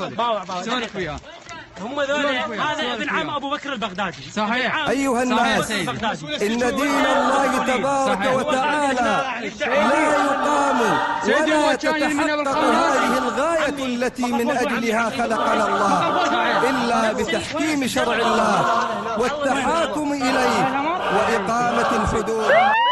سولف وياه. هم ذول. هذا ابن عم ابو بكر البغدادي. صحيح. ايها الناس، ان دين الله تبارك وتعالى لا يقام ولا تتحقق هذه الغاية التي من اجلها خلقنا الله الا بتحكيم شرع الله والتحاكم اليه واقامة الحدود.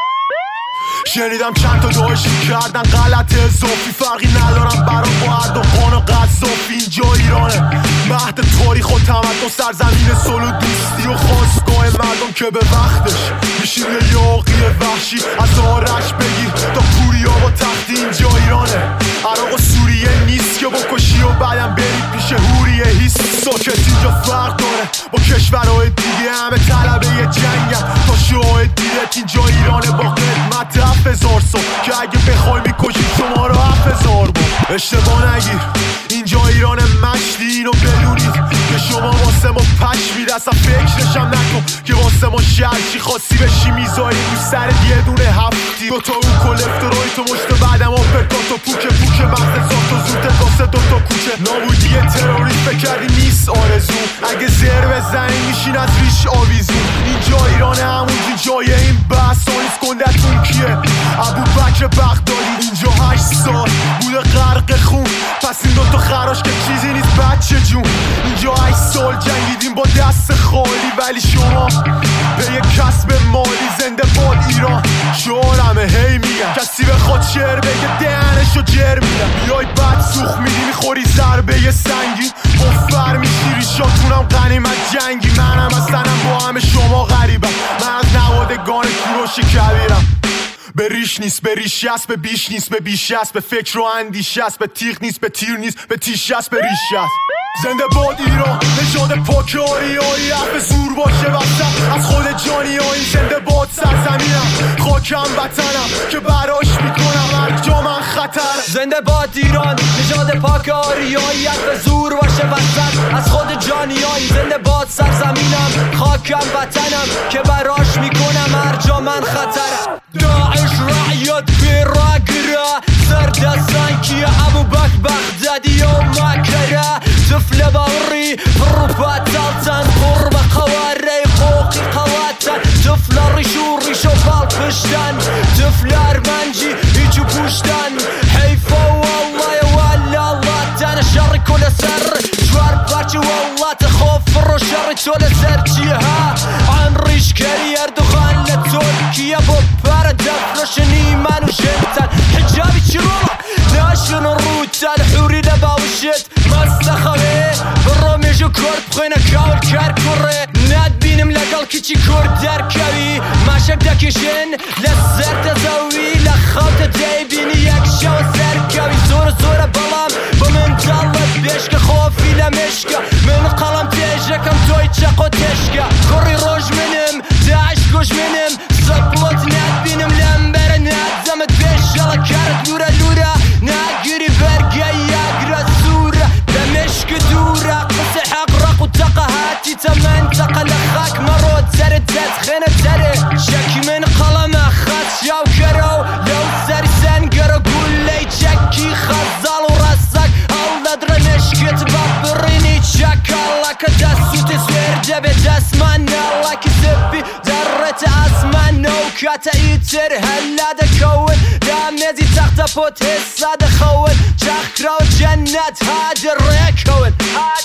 شنیدم چند تا داشتی کردن غلط اضافی، فرقی ندارم برام با اردوغان و قذافی. اینجا ایرانه، مهد تاریخ و تمدن، سرزمین صلح و دوستی و خواستگاه مردم که به وقتش میشیم یه یاغی وحشی. از آرش بگیر تا پوریا با تختی. اینجا ایرانه، عراق و سوریه نیست که بکشی و بعدم بری پیش هوریه. هیست ساکت اینجا فرق داره با کشورهای دیگه، همه طلبه یه جنگم تا شاهد دیرت. اینجا ایرانه با قدمت 7000 سال که اگه بخوای میکشی شما رو 7000 بار. اشتباه نگیر، اینجا ایران مشتی. اینو بدونید که شما واسه ما پشمید، اصلا فکرشم نکن که واسه ما شرچی خواستی بشی میذاری رو سرت یه دونه هفتی. دوتا اون کلفتروی تو مشت بعدم آپرکات و پوک مغز زاد و زودت واسه دوتا کوچه. نابودی تروریست بکردی نیست آرزو، اگه زر بزنی میشین از ریش آویزون. اینجا ایران همون جای این بحثا نیست. گندتون کیه؟ ابوبکر بغدادی. اینجا 8 سال بوده غرق خون، پس این دوتا خراش که چیزی نیست بچه جون. اینجا 8 سال جنگیدیم با دست خالی، ولی شما به یک کسب مالی. زنده باد ایران شعارمه هی میگم، کسی بخواد شعر بگه دهنشو جر میدم. بیای بد سوخ میدی میخوری ضربه سنگین، مفر میشی ریشاتونم غنیمت جنگی. منم اصلا با همه شما غریبم، من از نوادگان کوروش کبیرم. به ریش نیست به ریش است، به بیش نیست به بیش است، به فکر و اندیشه است، به تیغ نیست به تیر نیست، به تیش است به ریش است. زنده باد ایران، نژاد پاک آریایی، حرف زور باشه وسط از خود جانیایی. زنده باد سرزمینم، خاکم وطنم که براش میکنم هر جا من خطر. زنده باد ایران، نژاد پاک آریایی، حرف زور باشه وسط از خود جانیایی. زنده باد سرزمینم، خاکم وطنم که براش میکنم هر جا من خطر. داعش رعیت براقرة سرد السانكي أبو بكر بغدادي ومكرة طفل بوري بروفات تالتان قرب خواري قوقي قواتن طفل ريشو بالقشتن طفل أرمنجي يجو بوشتن حيفا والله يا ولا الله تانا شر كل سر جوار بارجي والله تخوف فرو شر تول سرجيها عن ريش كري أردوغان لتركيا ببارة دفلوشني مانو جنتن حجابي تشرولا ناشن الروتان حوري دباوشت مستخوي بالرومي جو كورد بخينا كاول كاركوري ناد بينم لقل كيشي كورد داركاوي ما شك داكيشن لزر تزاوي لخوت دايبيني يكشا وساركاوي زورة بلام بمن طلب بيشك خوفي لمشكا من قلم تيجاكم توي تشاقو تشكا كوري روج منم داعش كوش منم صبلت ناد بينم لمبر ناد زمت بيشالا كارت لورا ناقري برقا ياقرا الزورة دمشق دورة قصح اقرق وتقهاتي تمنطقة لخاك مرود سرد زاد خينة تري شكي من قلم اخات شاو كرو لو سري سنقر قول لي شكي خزال وراسك الله درنشك تبابريني تشك الله كداسو تسوير جبت اسمان الله كسبي درت اسمان نوكاتا يتر هلا دكون دامنزي تحت بوت هسا دخون شخرا وجنات هادر ريكون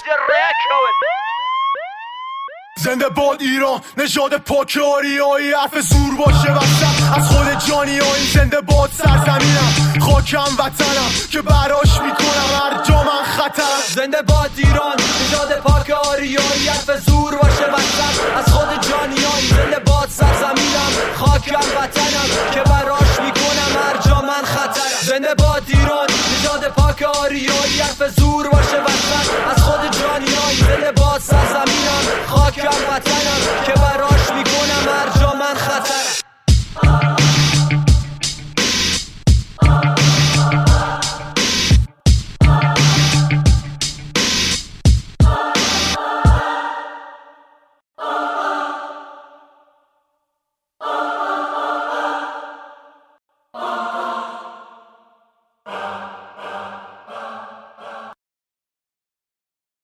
زنده باد ایران، نژاد پاک آریایی، حرف زور باشه وسط از خود جانیایی. زنده باد سرزمینم، خاکم وطنم که براش میکنم هر جا من خطرم. زنده باد ایران، نژاد پاک آریایی، حرف زور باشه وسط از خود جانیایی. زنده باد سرزمینم، خاکم وطنم که براش میکنم هر جا من خطرم. زنده باد ایران، نژاد پاک آریایی، حرف زور باشه وسط از خود جانیایی. زنده باد سرزمینم، خاکم وطنم که براش